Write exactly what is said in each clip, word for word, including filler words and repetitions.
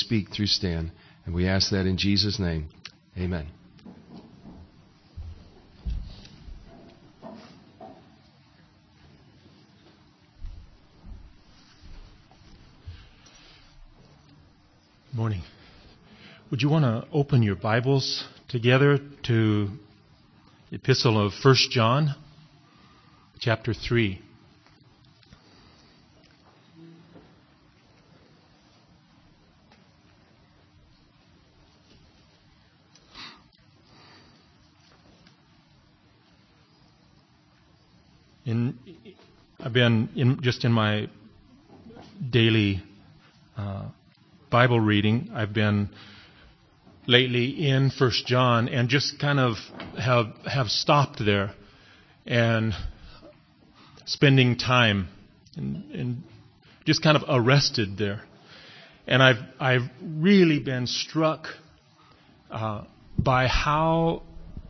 speak through Stan. And we ask that in Jesus' name. Amen. Morning. Would you want to open your Bibles together to the Epistle of First John, chapter three. In, I've been in, just in my daily uh, Bible reading. I've been lately in First John and just kind of have have stopped there and spending time and, and just kind of arrested there. And I've I've really been struck uh, by how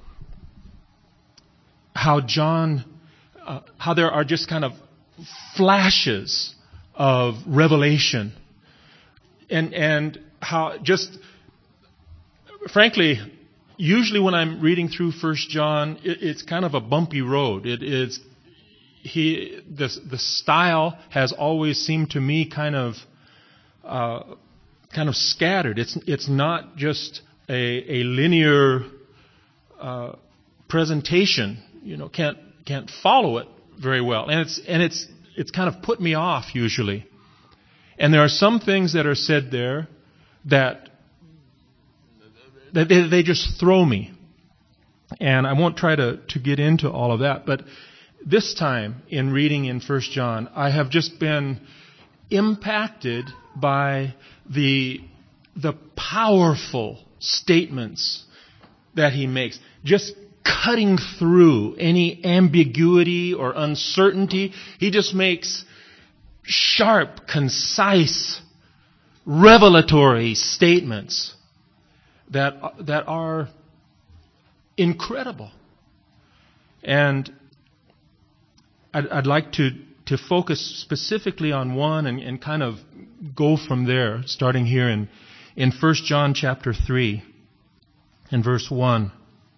how John uh, how there are just kind of flashes of revelation. And and how just, frankly, usually when I'm reading through First John, it, it's kind of a bumpy road. It is he the the style has always seemed to me kind of uh, kind of scattered. It's it's not just a a linear uh, presentation. You know, can't can't follow it very well, and it's and it's it's kind of put me off usually. And there are some things that are said there that, that they, they just throw me. And I won't try to, to get into all of that. But this time in reading in First John, I have just been impacted by the, the powerful statements that he makes. Just cutting through any ambiguity or uncertainty. He just makes sharp, concise, revelatory statements that that are incredible. And I'd, I'd like to, to focus specifically on one and, and kind of go from there, starting here in, in First John chapter three and verse one.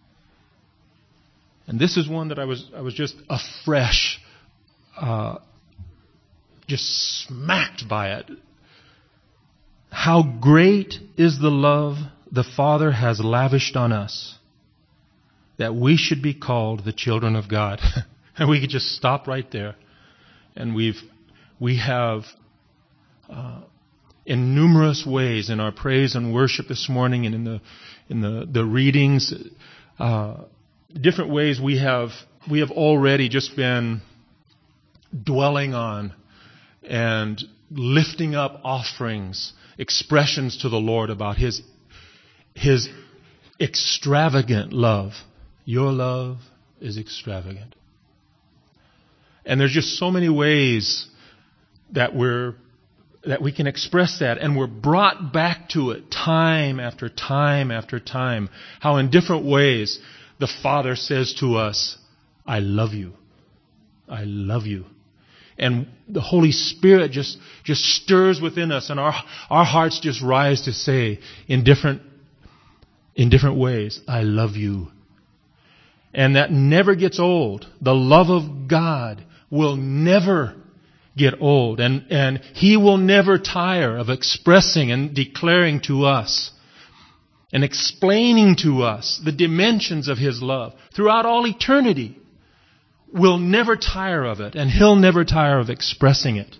And this is one that I was I was just afresh uh just smacked by it. How great is the love the Father has lavished on us, that we should be called the children of God. And we could just stop right there. And we've we have uh, in numerous ways in our praise and worship this morning and in the in the the readings, uh, different ways we have we have already just been dwelling on and lifting up offerings, expressions to the Lord about His His extravagant love. Your love is extravagant. And there's just so many ways that we're that we can express that, and we're brought back to it time after time after time. How in different ways the Father says to us, I love you. I love you. And the Holy Spirit just, just stirs within us, and our our hearts just rise to say in different in different ways, I love you. And that never gets old. The love of God will never get old. And, and He will never tire of expressing and declaring to us and explaining to us the dimensions of His love throughout all eternity. We'll never tire of it, and He'll never tire of expressing it.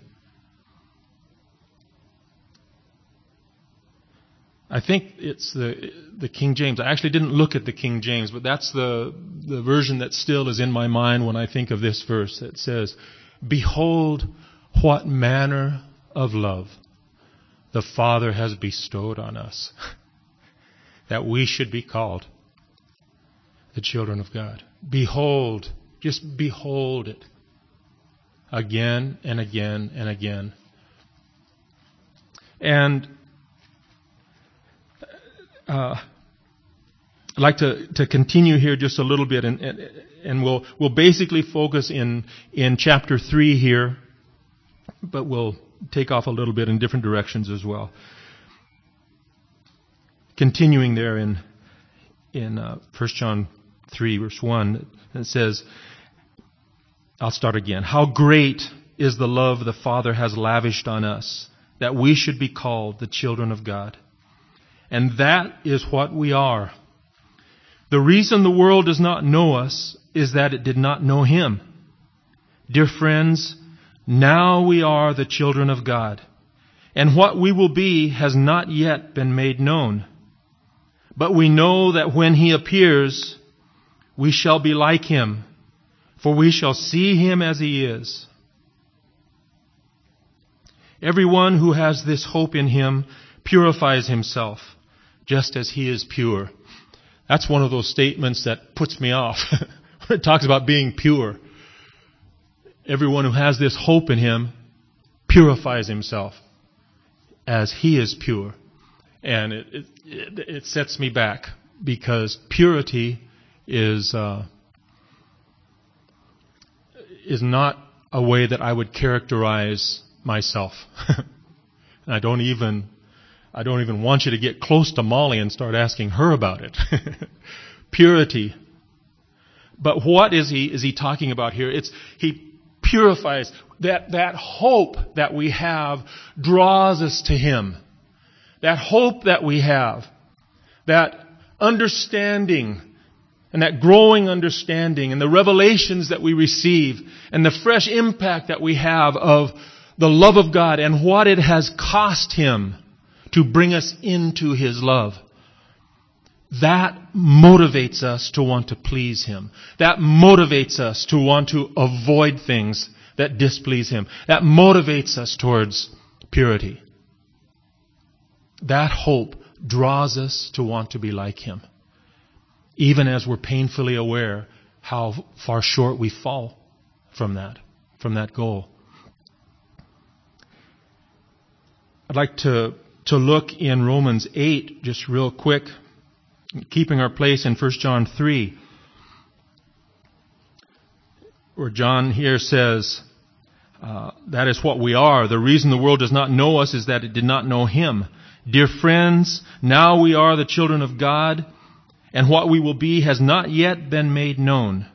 I think it's the the King James. I actually didn't look at the King James, but that's the the version that still is in my mind when I think of this verse. It says, behold what manner of love the Father has bestowed on us, that we should be called the children of God. Behold. Just behold it again and again and again. And uh, I'd like to, to continue here just a little bit, and, and, and we'll we'll basically focus in in chapter three here, but we'll take off a little bit in different directions as well. continuing there in in uh, First John three, verse one, it says, I'll start again. How great is the love the Father has lavished on us, that we should be called the children of God. And that is what we are. The reason the world does not know us is that it did not know Him. Dear friends, now we are the children of God, and what we will be has not yet been made known. But we know that when He appears, we shall be like Him, for we shall see Him as He is. Everyone who has this hope in Him purifies himself, just as He is pure. That's one of those statements that puts me off. When it talks about being pure. Everyone who has this hope in Him purifies himself as He is pure. And it, it, it, it sets me back, because purity is uh, is not a way that I would characterize myself. I don't even I don't even want you to get close to Molly and start asking her about it. Purity. But what is he is he talking about here? It's he purifies. That that hope that we have draws us to Him. That hope that we have, that understanding and that growing understanding and the revelations that we receive and the fresh impact that we have of the love of God and what it has cost Him to bring us into His love. That motivates us to want to please Him. That motivates us to want to avoid things that displease Him. That motivates us towards purity. That hope draws us to want to be like Him, even as we're painfully aware how far short we fall from that, from that goal. I'd like to, to look in Romans eight, just real quick, keeping our place in First John three, where John here says, uh, that is what we are. The reason the world does not know us is that it did not know Him. Dear friends, now we are the children of God, and what we will be has not yet been made known.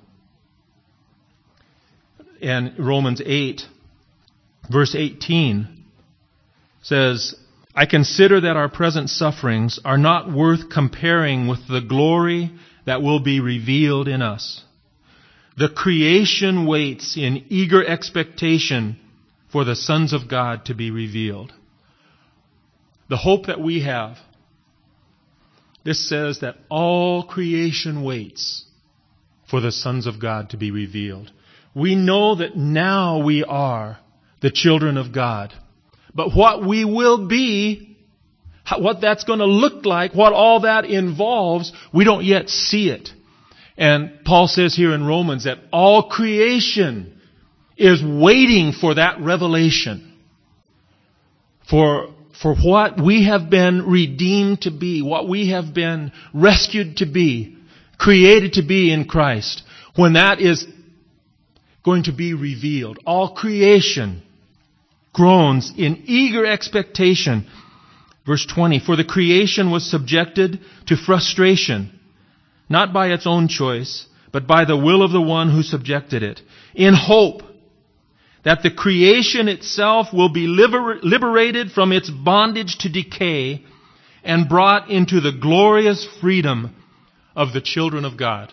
And Romans eight, verse eighteen says, I consider that our present sufferings are not worth comparing with the glory that will be revealed in us. The creation waits in eager expectation for the sons of God to be revealed. The hope that we have, this says that all creation waits for the sons of God to be revealed. We know that now we are the children of God. But what we will be, what that's going to look like, what all that involves, we don't yet see it. And Paul says here in Romans that all creation is waiting for that revelation. For For what we have been redeemed to be, what we have been rescued to be, created to be in Christ, when that is going to be revealed. All creation groans in eager expectation. Verse twenty, for the creation was subjected to frustration, not by its own choice, but by the will of the one who subjected it, in hope that the creation itself will be liber- liberated from its bondage to decay and brought into the glorious freedom of the children of God.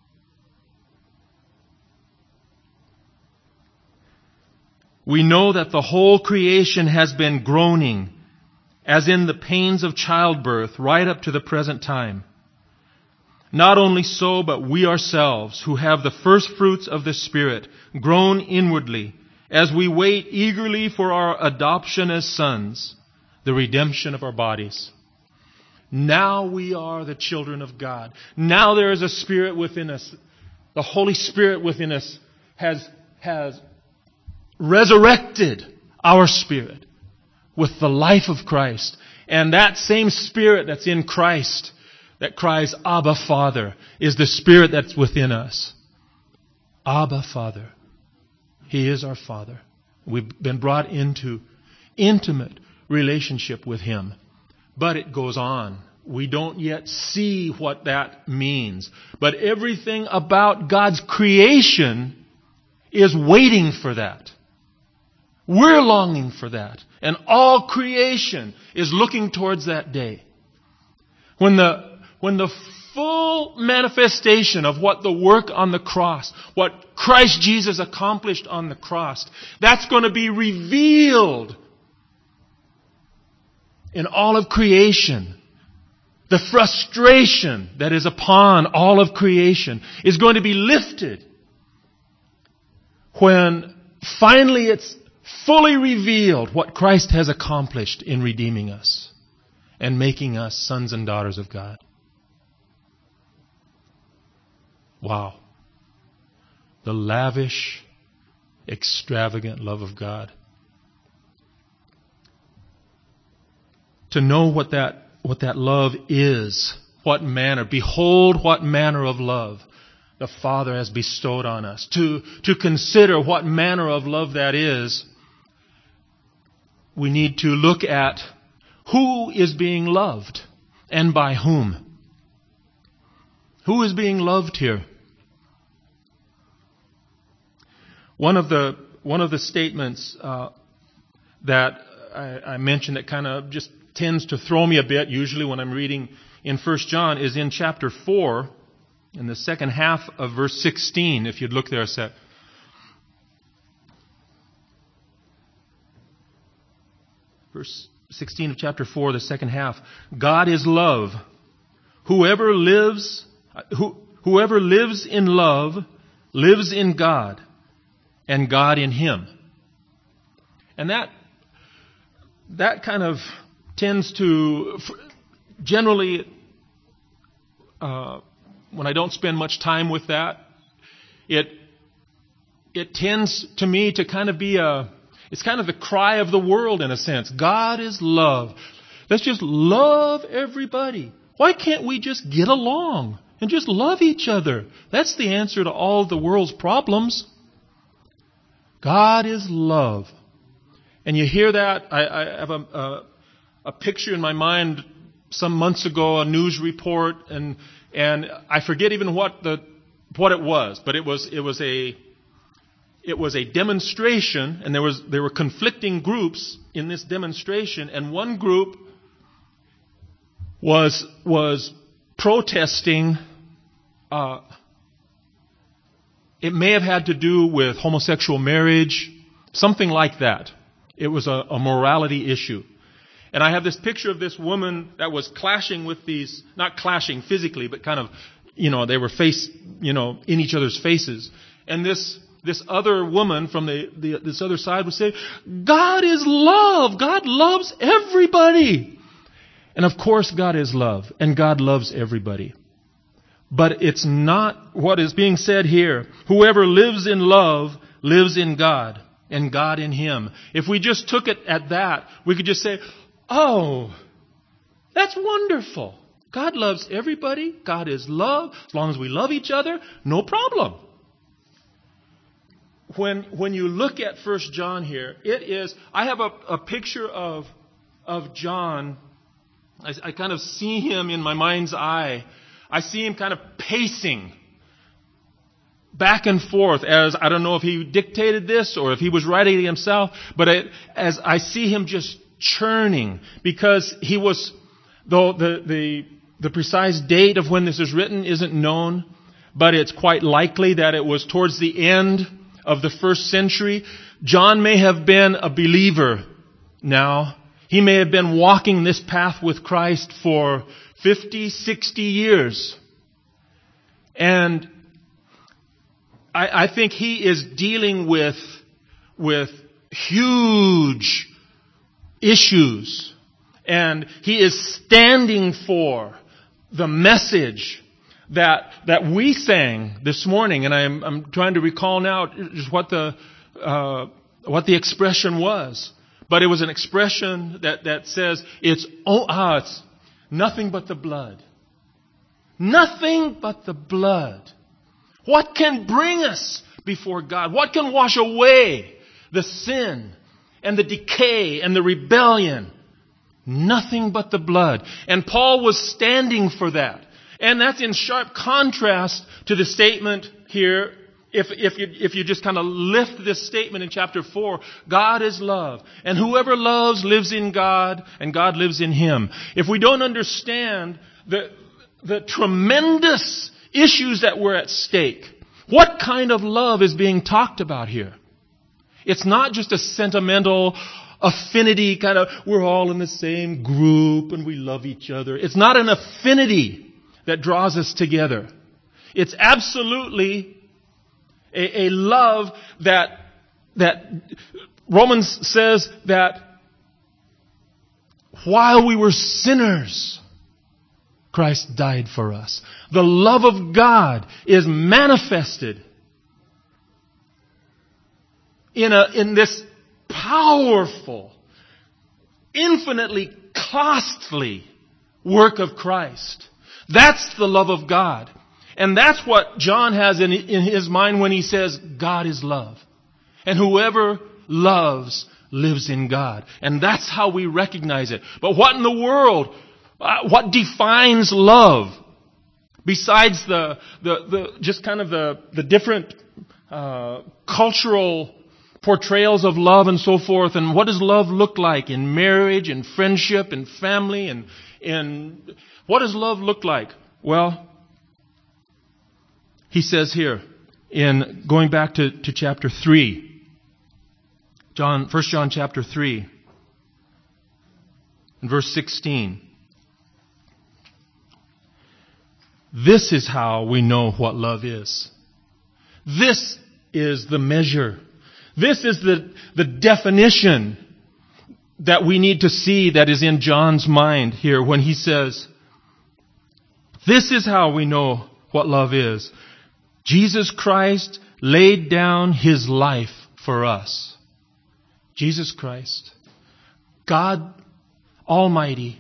We know that the whole creation has been groaning, as in the pains of childbirth, right up to the present time. Not only so, but we ourselves, who have the first fruits of the Spirit, groan inwardly, as we wait eagerly for our adoption as sons, the redemption of our bodies. Now we are the children of God. Now there is a Spirit within us. The Holy Spirit within us has, has resurrected our spirit with the life of Christ. And that same Spirit that's in Christ, that cries, Abba, Father, is the Spirit that's within us. Abba, Father. He is our Father. We've been brought into intimate relationship with Him. But it goes on. We don't yet see what that means. But everything about God's creation is waiting for that. We're longing for that. And all creation is looking towards that day. When the, when the full manifestation of what the work on the cross, what Christ Jesus accomplished on the cross, that's going to be revealed in all of creation. The frustration that is upon all of creation is going to be lifted when finally it's fully revealed what Christ has accomplished in redeeming us and making us sons and daughters of God. Wow. The lavish, extravagant love of God. To know what that what that love is, what manner, behold what manner of love the Father has bestowed on us. To, to consider what manner of love that is, we need to look at who is being loved and by whom. Who is being loved here? One of the one of the statements uh, that I, I mentioned that kind of just tends to throw me a bit, usually when I'm reading in First John, is in chapter four, in the second half of verse sixteen, if you'd look there a sec. Verse sixteen of chapter four, the second half. God is love. Whoever lives, who, whoever lives in love lives in God, and God in him. And that, that kind of tends to, generally, uh, when I don't spend much time with that, it it tends to me to kind of be a, it's kind of the cry of the world in a sense. God is love. Let's just love everybody. Why can't we just get along and just love each other? That's the answer to all the world's problems. God is love. And you hear that, I, I have a, a a picture in my mind some months ago, a news report, and and I forget even what the what it was, but it was it was a it was a demonstration, and there was there were conflicting groups in this demonstration, and one group was was protesting. Uh, it may have had to do with homosexual marriage, something like that. It was a, a morality issue. And I have this picture of this woman that was clashing with these, not clashing physically, but kind of, you know, they were face, you know, in each other's faces. And this this other woman from the, the this other side would say, God is love. God loves everybody. And of course God is love, and God loves everybody. But it's not what is being said here. Whoever lives in love lives in God, and God in him. If we just took it at that, we could just say, oh, that's wonderful. God loves everybody. God is love. As long as we love each other, no problem. When when you look at First John here, it is, I have a, a picture of of John. I, I kind of see him in my mind's eye. I see him kind of pacing back and forth as, I don't know if he dictated this or if he was writing it himself, but I, as I see him just churning, because he was, though the, the the precise date of when this is written isn't known, but it's quite likely that it was towards the end of the first century. John may have been a believer now. He may have been walking this path with Christ for fifty, sixty years. And I, I think he is dealing with, with huge issues. And he is standing for the message that that we sang this morning. And I'm, I'm trying to recall now just what the uh, what the expression was. But it was an expression that, that says, it's, oh, ah, it's nothing but the blood. Nothing but the blood. What can bring us before God? What can wash away the sin and the decay and the rebellion Nothing but the blood. And Paul was standing for that. And that's in sharp contrast to the statement here. If, if you, if you just kind of lift this statement in chapter four, God is love. And whoever loves lives in God, and God lives in him. If we don't understand the, the tremendous issues that were at stake, what kind of love is being talked about here? It's not just a sentimental affinity kind of, we're all in the same group and we love each other. It's not an affinity that draws us together. It's absolutely a, a love that, that Romans says that while we were sinners, Christ died for us. The love of God is manifested in a, in this powerful, infinitely costly work of Christ. That's the love of God. And that's what John has in, in his mind when he says, God is love. And whoever loves lives in God. And that's how we recognize it. But what in the world, uh, what defines love? Besides the, the, the just kind of the, the different uh, cultural portrayals of love and so forth, and what does love look like in marriage and friendship and family, and and what does love look like? Well, he says here in going back to, to chapter three, John, First John chapter three, in verse sixteen. This is how we know what love is. This is the measure. This is the, the definition that we need to see that is in John's mind here when he says, this is how we know what love is. Jesus Christ laid down his life for us. Jesus Christ, God Almighty,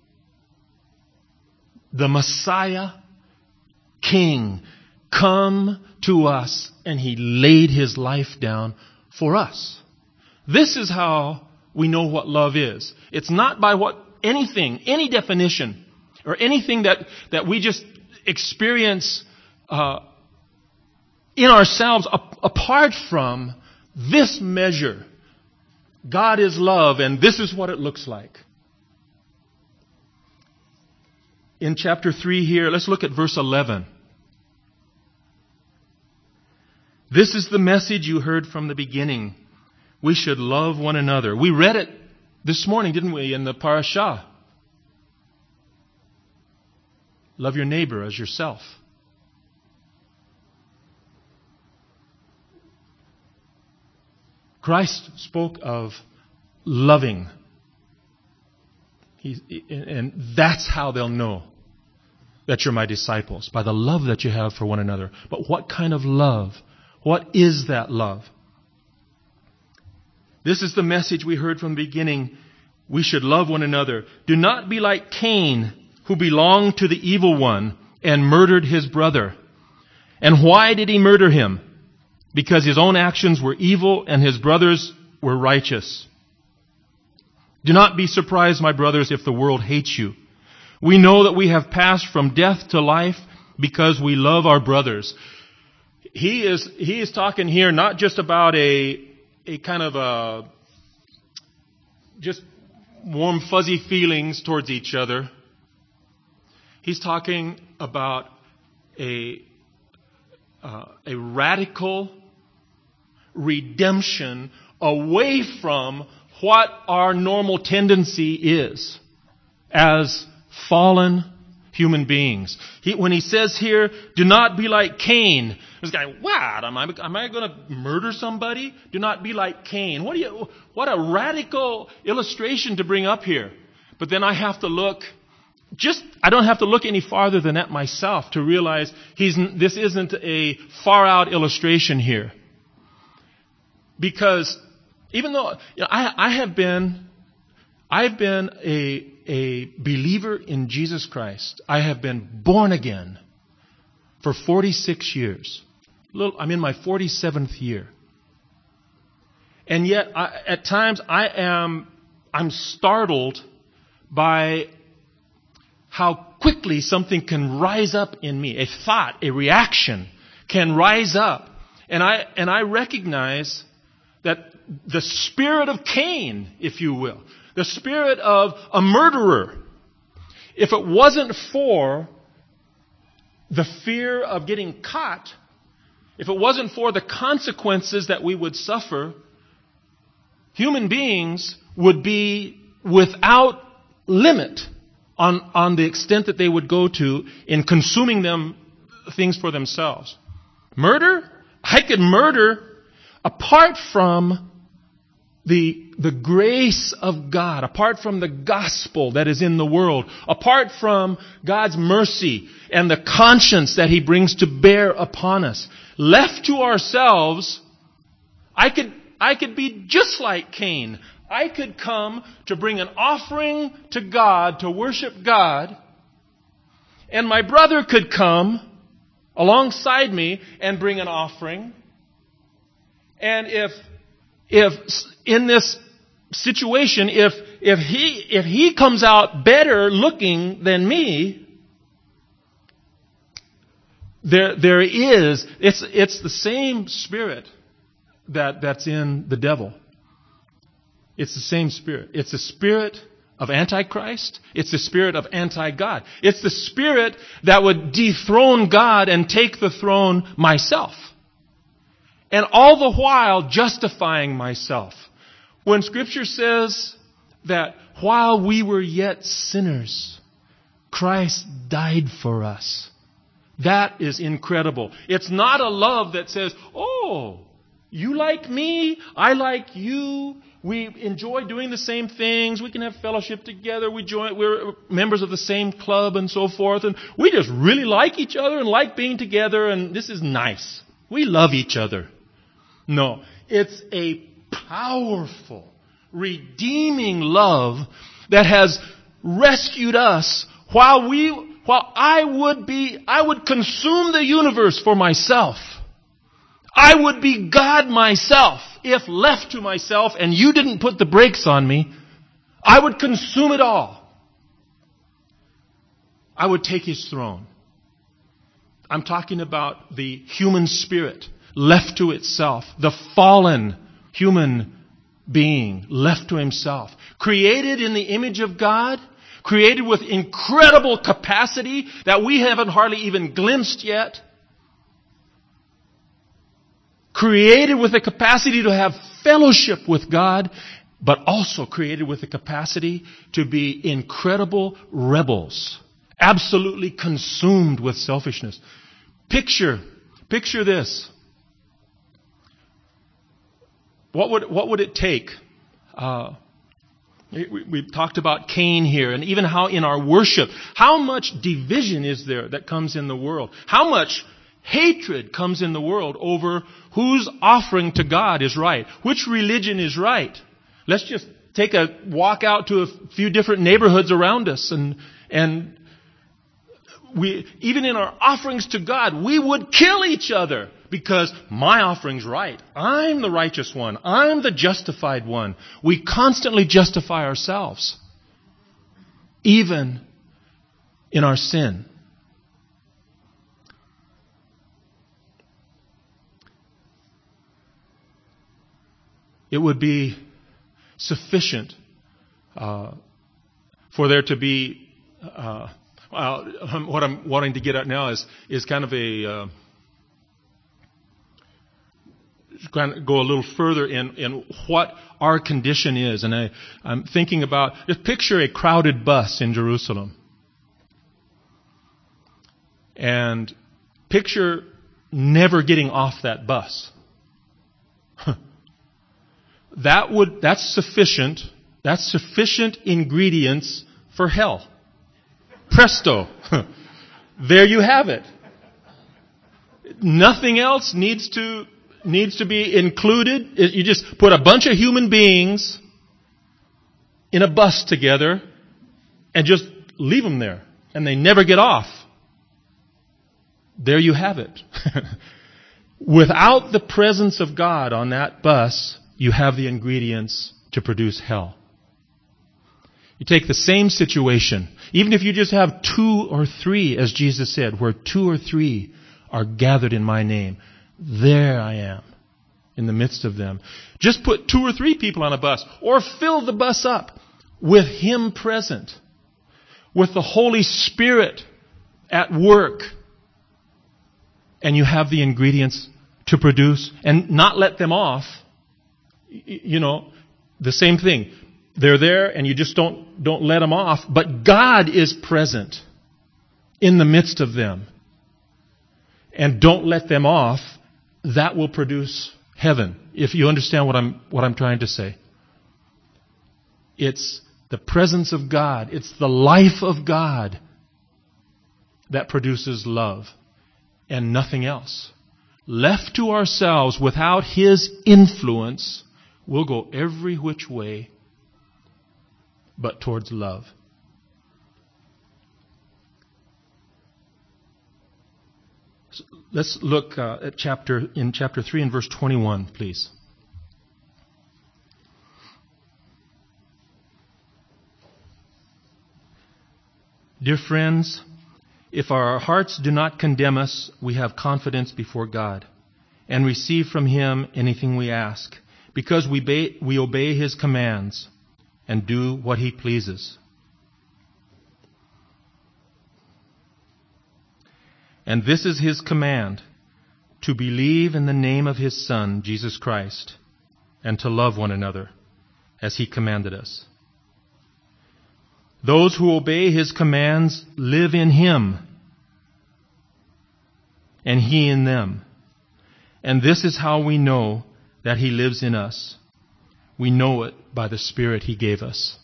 the Messiah, King, come to us, and he laid his life down for us. This is how we know what love is. It's not by what anything, any definition, or anything that, that we just experience uh, in ourselves a- apart from this measure. God is love, and this is what it looks like. In chapter three here, let's look at verse eleven. This is the message you heard from the beginning. We should love one another. We read it this morning, didn't we, in the parashah? Love your neighbor as yourself. Christ spoke of loving. He, and that's how they'll know that you're my disciples, by the love that you have for one another. But what kind of love? What is that love? This is the message we heard from the beginning. We should love one another. Do not be like Cain, who belonged to the evil one and murdered his brother. And why did he murder him? Because his own actions were evil and his brothers were righteous. Do not be surprised, my brothers, if the world hates you. We know that we have passed from death to life because we love our brothers. He is, he is talking here not just about a, a kind of a, just warm, fuzzy feelings towards each other. He's talking about a, uh, a radical redemption away from what our normal tendency is as fallen human beings. He, when he says here, do not be like Cain. This guy, what? Am I, am I going to murder somebody? Do not be like Cain. What do you, what a radical illustration to bring up here. But then I have to look, just, I don't have to look any farther than that myself to realize he's, this isn't a far out illustration here. Because even though, you know, I, I have been, I've been a, a believer in Jesus Christ. I have been born again for forty-six years. I'm in my forty-seventh year. And yet, I, at times, I am, I'm startled by how quickly something can rise up in me. A thought, a reaction can rise up. And I, and I recognize that the spirit of Cain, if you will, the spirit of a murderer, if it wasn't for the fear of getting caught, if it wasn't for the consequences that we would suffer, human beings would be without limit on, on the extent that they would go to in consuming them things for themselves. Murder? I could murder apart from the, the grace of God, apart from the gospel that is in the world, apart from God's mercy and the conscience that He brings to bear upon us. Left to ourselves, I could, I could be just like Cain. I could come to bring an offering to God, to worship God, and my brother could come alongside me and bring an offering. And if, if in this situation, if, if he, if he comes out better looking than me, there, there is, it's, it's the same spirit that, that's in the devil. It's the same spirit. It's the spirit of Antichrist. It's the spirit of anti-God. It's the spirit that would dethrone God and take the throne myself. And all the while justifying myself. When Scripture says that while we were yet sinners, Christ died for us. That is incredible. It's not a love that says, oh, you like me, I like you. We enjoy doing the same things. We can have fellowship together. We join, we're members of the same club and so forth. And we just really like each other and like being together. And this is nice. We love each other. No, it's a powerful, redeeming love that has rescued us while we, while I would be, I would consume the universe for myself. I would be God myself if left to myself and you didn't put the brakes on me. I would consume it all. I would take His throne. I'm talking about the human spirit left to itself. The fallen human being left to himself. Created in the image of God. Created with incredible capacity that we haven't hardly even glimpsed yet. Created with the capacity to have fellowship with God, but also created with the capacity to be incredible rebels. Absolutely consumed with selfishness. Picture, picture this. What would, what would it take? Uh, we, we've talked about Cain here, and even how in our worship, how much division is there that comes in the world? How much hatred comes in the world over whose offering to God is right. Which religion is right. Let's just take a walk out to a few different neighborhoods around us and, and we, even in our offerings to God, we would kill each other because my offering's right. I'm the righteous one. I'm the justified one. We constantly justify ourselves. Even in our sin. It would be sufficient uh, for there to be, uh, well, what I'm wanting to get at now is is kind of a, uh, kind of go a little further in, in what our condition is. And I, I'm thinking about, just picture a crowded bus in Jerusalem. And picture never getting off that bus. That would, that's sufficient, that's sufficient ingredients for hell. Presto. There you have it. Nothing else needs to, needs to be included. You just put a bunch of human beings in a bus together and just leave them there. And they never get off. There you have it. Without the presence of God on that bus, you have the ingredients to produce hell. You take the same situation, even if you just have two or three, as Jesus said, where two or three are gathered in my name, there I am in the midst of them. Just put two or three people on a bus, or fill the bus up with Him present, with the Holy Spirit at work, and you have the ingredients to produce and not let them off. You know, the same thing. They're there and you just don't, don't let them off. But God is present in the midst of them. And don't let them off. That will produce heaven. If you understand what I'm, what I'm trying to say. It's the presence of God. It's the life of God that produces love and nothing else. Left to ourselves without His influence, we'll go every which way but towards love. So let's look uh, at chapter in chapter three and verse twenty-one, please. Dear friends, if our hearts do not condemn us, we have confidence before God and receive from Him anything we ask, because we obey, we obey His commands and do what He pleases. And this is His command, to believe in the name of His Son, Jesus Christ, and to love one another as He commanded us. Those who obey His commands live in Him, and He in them. And this is how we know that He lives in us. We know it by the Spirit He gave us.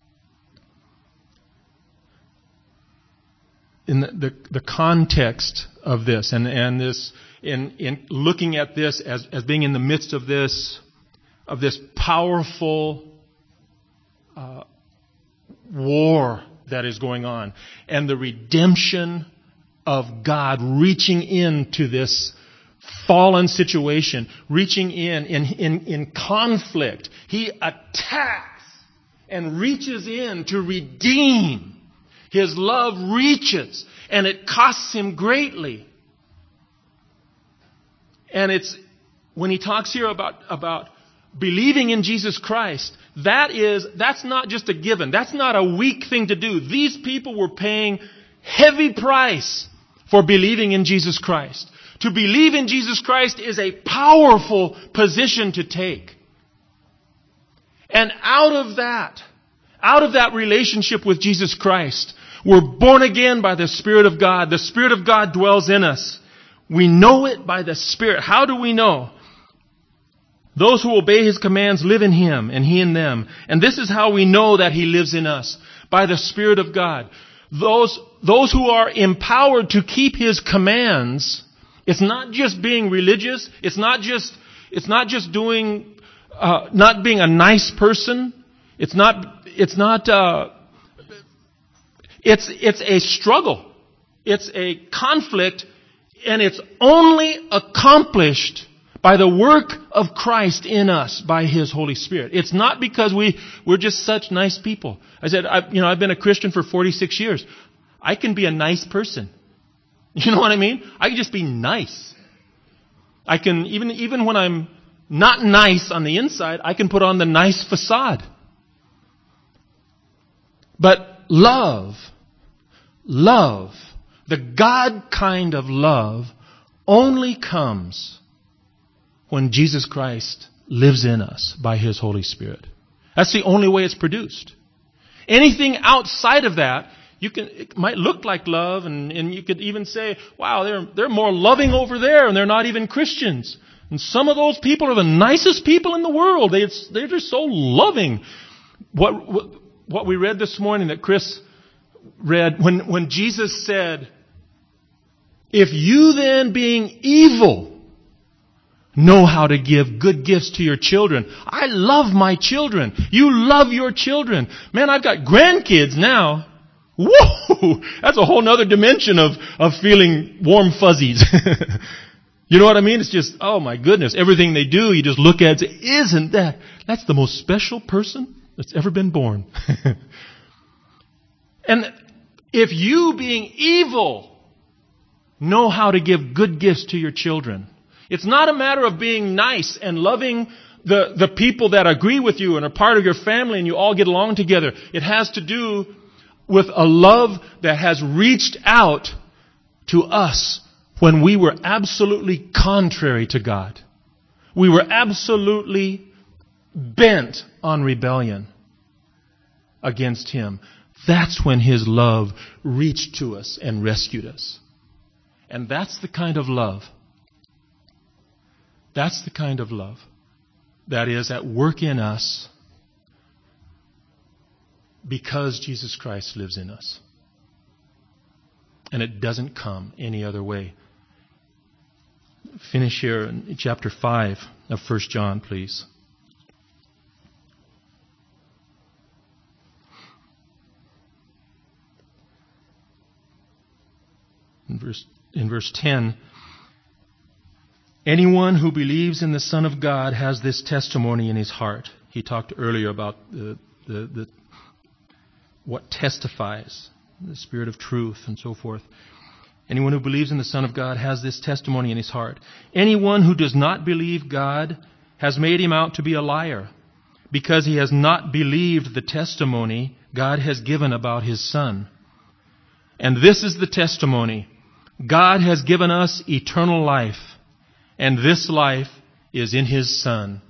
In the, the, the context of this, and, and this, in, in looking at this as, as being in the midst of this, of this powerful uh, war that is going on, and the redemption of God reaching into this fallen situation, reaching in, in, in, in conflict. He attacks and reaches in to redeem. His love reaches, and it costs Him greatly. And it's, when He talks here about, about believing in Jesus Christ, that is, that's not just a given. That's not a weak thing to do. These people were paying heavy price for believing in Jesus Christ. To believe in Jesus Christ is a powerful position to take. And out of that, out of that relationship with Jesus Christ, we're born again by the Spirit of God. The Spirit of God dwells in us. We know it by the Spirit. How do we know? Those who obey His commands live in Him, and He in them. And this is how we know that He lives in us, by the Spirit of God. Those, those who are empowered to keep His commands, it's not just being religious. It's not just, it's not just doing, uh, not being a nice person. It's not, it's not, uh, it's, it's a struggle. It's a conflict, and it's only accomplished by the work of Christ in us, by His Holy Spirit. It's not because we, we're just such nice people. I said, I, you know, I've been a Christian for forty-six years. I can be a nice person. You know what I mean? I can just be nice. I can, even, even when I'm not nice on the inside, I can put on the nice facade. But love, love, the God kind of love only comes when Jesus Christ lives in us by His Holy Spirit. That's the only way it's produced. Anything outside of that, you can, it might look like love, and, and you could even say, wow, they're, they're more loving over there, and they're not even Christians. And some of those people are the nicest people in the world. They, they're just so loving. What, what, what we read this morning that Chris read, when, when Jesus said, if you then being evil know how to give good gifts to your children. I love my children. You love your children. Man, I've got grandkids now. Whoa! That's a whole nother dimension of, of feeling warm fuzzies. You know what I mean? It's just, oh my goodness, everything they do, you just look at it and say, isn't that, that's the most special person that's ever been born. And if you, being evil, know how to give good gifts to your children, it's not a matter of being nice and loving the, the people that agree with you and are part of your family and you all get along together. It has to do with a love that has reached out to us when we were absolutely contrary to God. We were absolutely bent on rebellion against Him. That's when His love reached to us and rescued us. And that's the kind of love. That's the kind of love that is at work in us because Jesus Christ lives in us. And it doesn't come any other way. Finish here in chapter five of First John, please. In verse, in verse ten, anyone who believes in the Son of God has this testimony in his heart. He talked earlier about the, the, the what testifies, the Spirit of truth and so forth. Anyone who believes in the Son of God has this testimony in his heart. Anyone who does not believe God has made him out to be a liar, because he has not believed the testimony God has given about His Son. And this is the testimony: God has given us eternal life, and this life is in His Son.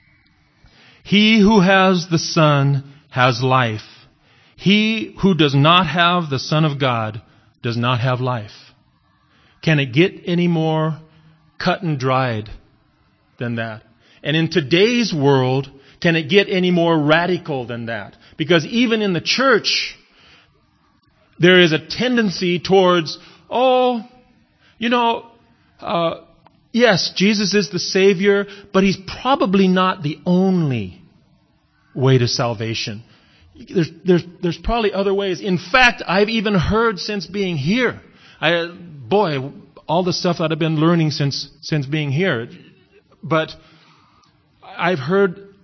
He who has the Son has life. He who does not have the Son of God does not have life. Can it get any more cut and dried than that? And in today's world, can it get any more radical than that? Because even in the church, there is a tendency towards, oh, you know, uh, yes, Jesus is the Savior, but He's probably not the only way to salvation. There's, there's, there's probably other ways. In fact, I've even heard since being here, I, boy, all the stuff that I've been learning since, since being here, but I've heard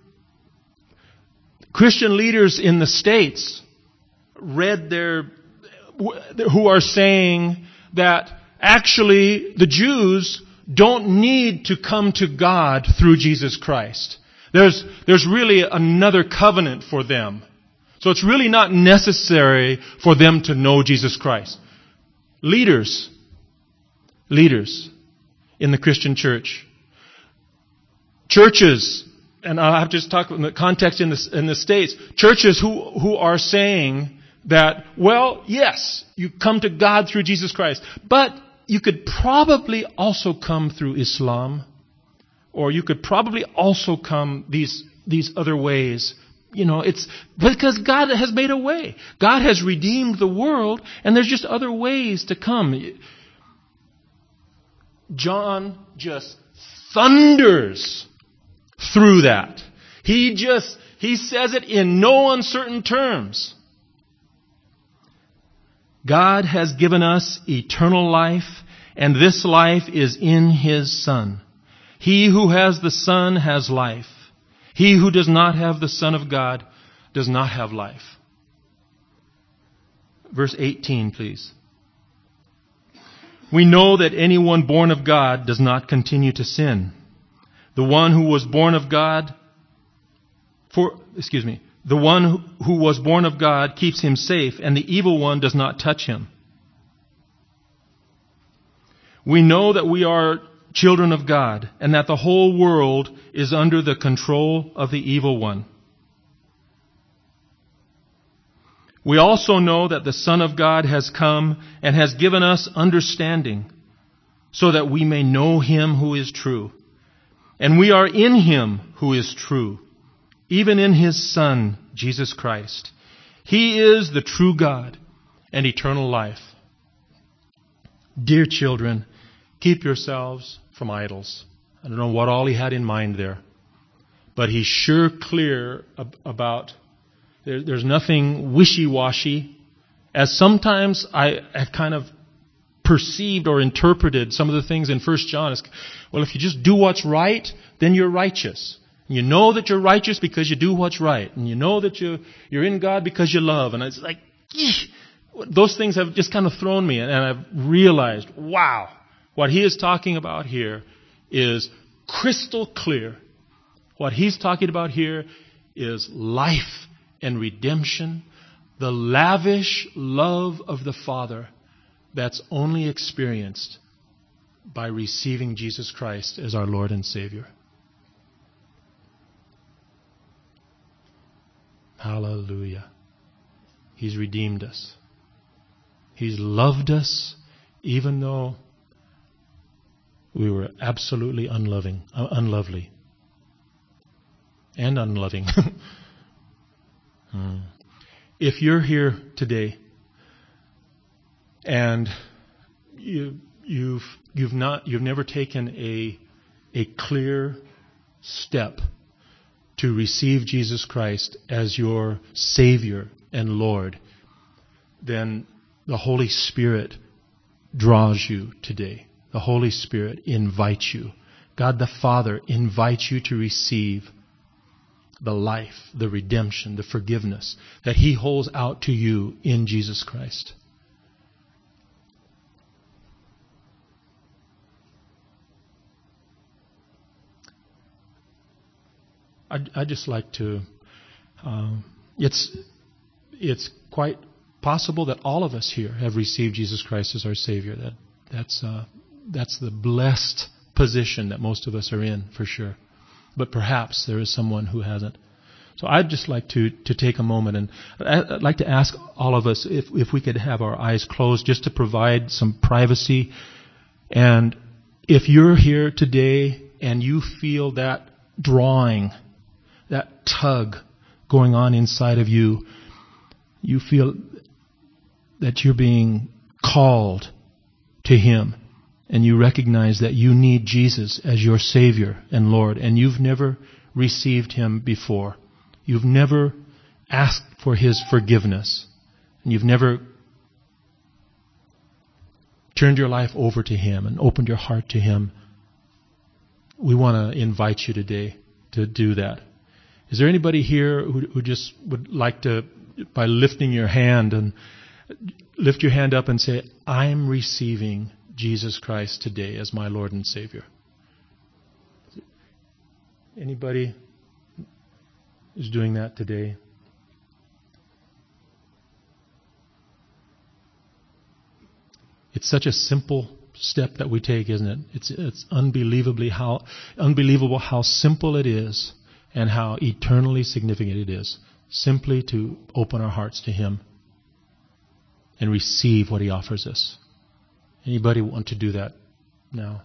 Christian leaders in the States read their, who are saying that actually the Jews don't need to come to God through Jesus Christ. There's, there's really another covenant for them. So it's really not necessary for them to know Jesus Christ. Leaders, leaders in the Christian church, churches, and I'll have to just talk in the context in the, in the States, churches who, who are saying that, well, yes, you come to God through Jesus Christ, but you could probably also come through Islam, or you could probably also come these, these other ways. You know, it's because God has made a way. God has redeemed the world, and there's just other ways to come. John just thunders through that. He just, he says it in no uncertain terms. God has given us eternal life, and this life is in His Son. He who has the Son has life. He who does not have the Son of God does not have life. Verse eighteen, please. We know that anyone born of God does not continue to sin. The one who was born of God, for, excuse me, the one who was born of God keeps him safe, and the evil one does not touch him. We know that we are children of God, and that the whole world is under the control of the evil one. We also know that the Son of God has come and has given us understanding, so that we may know Him who is true. And we are in Him who is true, even in His Son, Jesus Christ. He is the true God and eternal life. Dear children, keep yourselves from idols. I don't know what all he had in mind there, but he's sure clear ab- about, there, there's nothing wishy-washy, as sometimes I have kind of perceived or interpreted some of the things in First John as, well, if you just do what's right, then you're righteous. You know that you're righteous because you do what's right, and you know that you, you're in God because you love, and it's like, eesh, those things have just kind of thrown me, and I've realized, wow, what he is talking about here is crystal clear. What he's talking about here is life and redemption, the lavish love of the Father that's only experienced by receiving Jesus Christ as our Lord and Savior. Hallelujah. He's redeemed us. He's loved us even though we were absolutely unloving, uh, unlovely and unloving. hmm. If you're here today and you, you've you've not you've never taken a a clear step to receive Jesus Christ as your Savior and Lord, then the Holy Spirit draws you today. The Holy Spirit invites you. God the Father invites you to receive the life, the redemption, the forgiveness that He holds out to you in Jesus Christ. I'd, I'd just like to, um, it's, it's quite possible that all of us here have received Jesus Christ as our Savior. That, that's, uh, that's the blessed position that most of us are in, for sure. But perhaps there is someone who hasn't. So I'd just like to, to take a moment, and I'd like to ask all of us if, if we could have our eyes closed just to provide some privacy. And if you're here today and you feel that drawing, that tug going on inside of you, you feel that you're being called to Him, and you recognize that you need Jesus as your Savior and Lord, and you've never received Him before. You've never asked for His forgiveness, and you've never turned your life over to Him and opened your heart to Him. We want to invite you today to do that. Is there anybody here who, who just would like to, by lifting your hand, and lift your hand up and say, I'm receiving Jesus Christ today as my Lord and Savior? Anybody is doing that today? It's such a simple step that we take, isn't it? It's it's unbelievably how unbelievable how simple it is and how eternally significant it is. Simply to open our hearts to Him and receive what He offers us. Anybody want to do that now?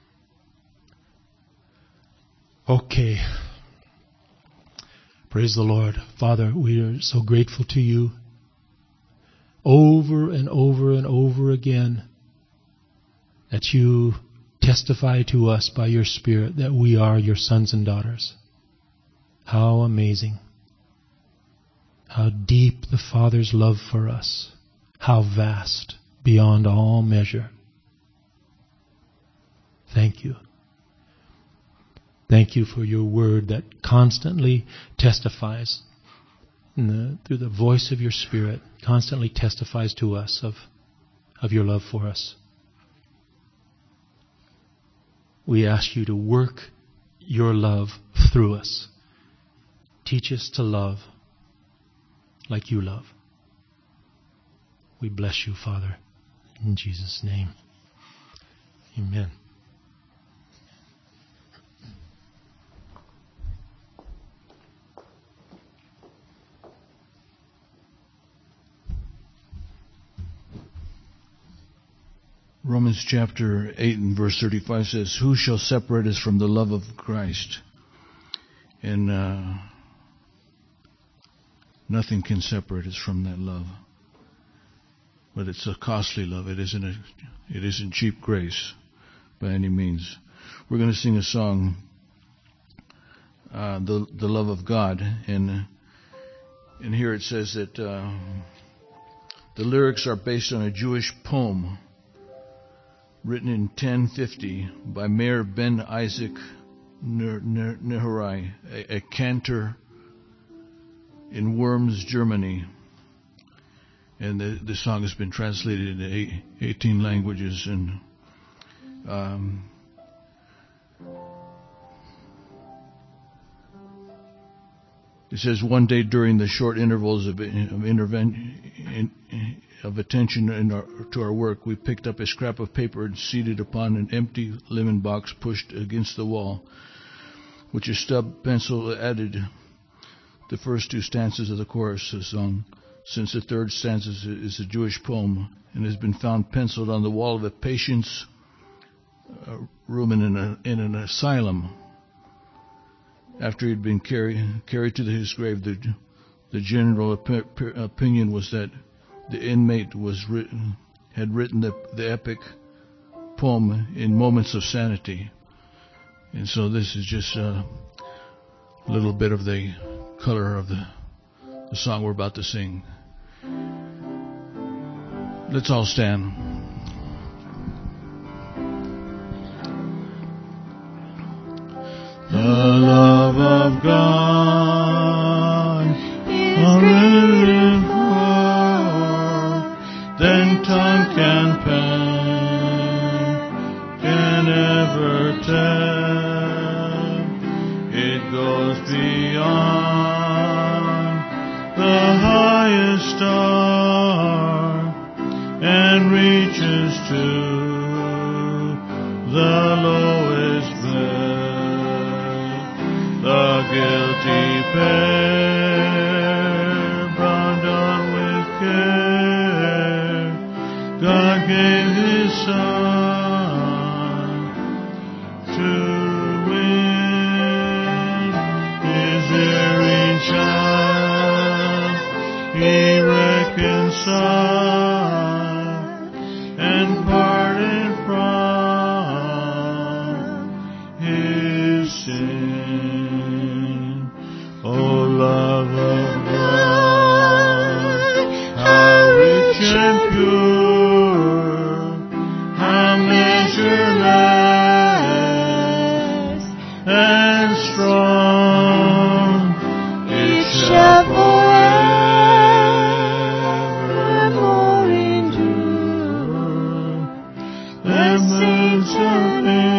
Okay. Praise the Lord. Father, we are so grateful to You. Over and over and over again, that You testify to us by Your Spirit that we are Your sons and daughters. How amazing. How deep the Father's love for us. How vast, beyond all measure. Thank You. Thank You for Your word that constantly testifies in the, through the voice of Your Spirit, constantly testifies to us of, of Your love for us. We ask You to work Your love through us. Teach us to love like You love. We bless You, Father, in Jesus' name. Amen. Romans chapter eight and verse thirty-five says, who shall separate us from the love of Christ? And uh, nothing can separate us from that love. But it's a costly love. It isn't a, it isn't cheap grace by any means. We're going to sing a song, uh, the the love of God, and and here it says that uh, the lyrics are based on a Jewish poem written in ten fifty by Meir ben Isaac Nehorai, a, a cantor in Worms, Germany. And the, the song has been translated into eight, eighteen languages. And um, it says, one day during the short intervals of, of intervention, of attention in our, to our work, we picked up a scrap of paper and seated upon an empty linen box pushed against the wall, which a stub pencil added the first two stanzas of the chorus of the song, since the third stanza is a Jewish poem and has been found penciled on the wall of a patient's uh, room in an, in an asylum. After he had been carried carried to his grave, the, the general op- opinion was that the inmate was written, had written the, the epic poem in moments of sanity. And so this is just a little bit of the color of the, the song we're about to sing. Let's all stand. The love of God is greater than tongue can pen can ever tell. It goes beyond the highest star and reaches to the lowest bed. The guilty pair brought on with care, God gave His Son to win His very child. He reconciled and parted from His sin. O love of God, how rich and pure, how measureless and strong, it shall forevermore endure. The saints of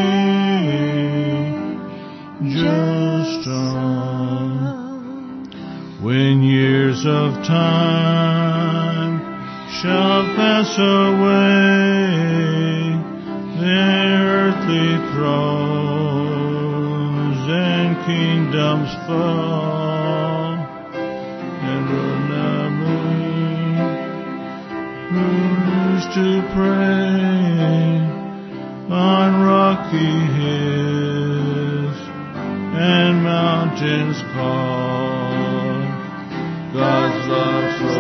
angels strong. When years of time shall pass away, the earthly thrones and kingdoms fall, and will not be who's to pray on rocky hills and mountains call. God's love so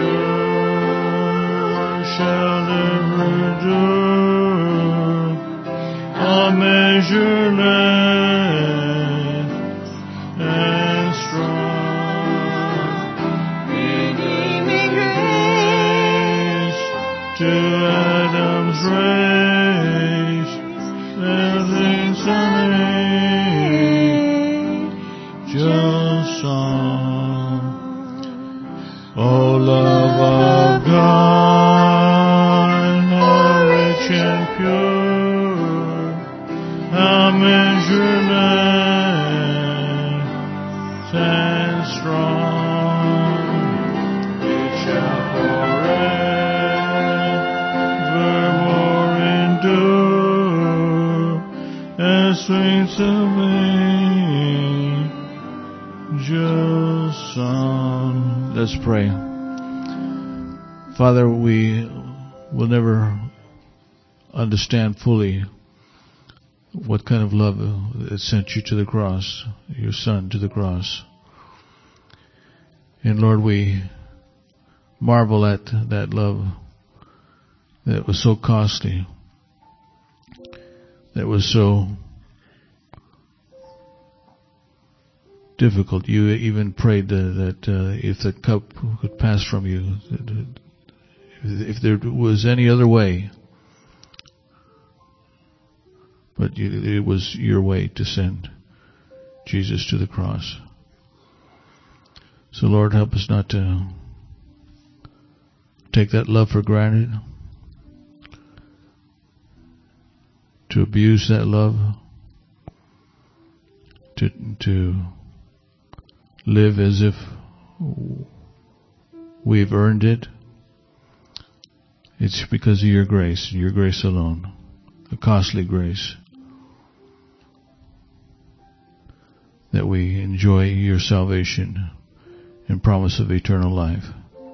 sure shall never endure, all measureless and strong. Redeeming grace to Adam's race, living Son angel song. O love of God, how rich and pure, how measureless and strong, it shall forevermore endure, as sweet of angels song. Let's pray. Father, we will never understand fully what kind of love that sent you to the cross, your Son to the cross. And Lord, we marvel at that love that was so costly, that was so difficult. You even prayed that, that uh, if the cup could pass from you, that, if there was any other way, but you, it was your way to send Jesus to the cross. So Lord, help us not to take that love for granted, to abuse that love, to to live as if we've earned it. It's because of your grace, your grace alone, a costly grace, that we enjoy your salvation and promise of eternal life.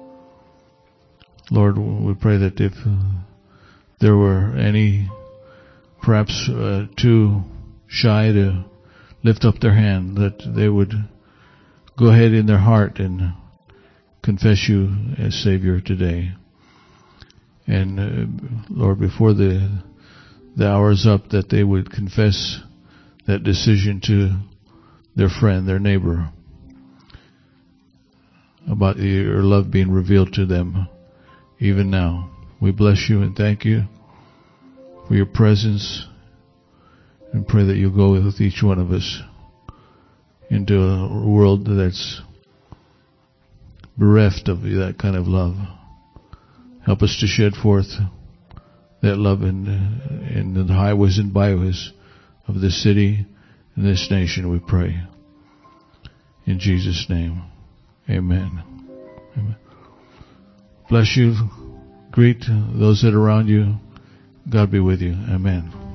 Lord, we pray that if uh, there were any perhaps uh, too shy to lift up their hand, that they would go ahead in their heart and confess you as Savior today. And uh, Lord, before the the hour is up, that they would confess that decision to their friend, their neighbor, about your love being revealed to them even now. We bless you and thank you for your presence, and pray that you'll go with each one of us into a world that's bereft of that kind of love. Help us to shed forth that love in, in the highways and byways of this city and this nation, we pray. In Jesus' name, amen. Amen. Bless you. Greet those that are around you. God be with you. Amen.